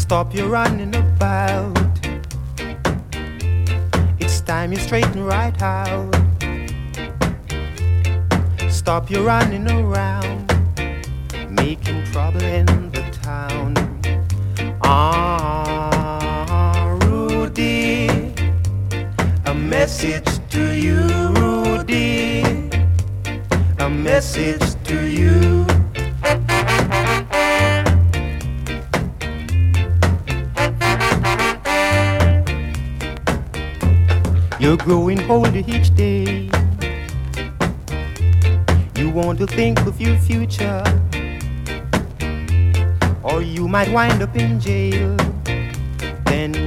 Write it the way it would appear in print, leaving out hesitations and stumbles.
Stop your running about. It's time you straighten right out. Stop your running around, making trouble in the town. Rudy, a message to you, Rudy, a message to you. You're growing older each day. You want to think of your future, or you might wind up in jail. Then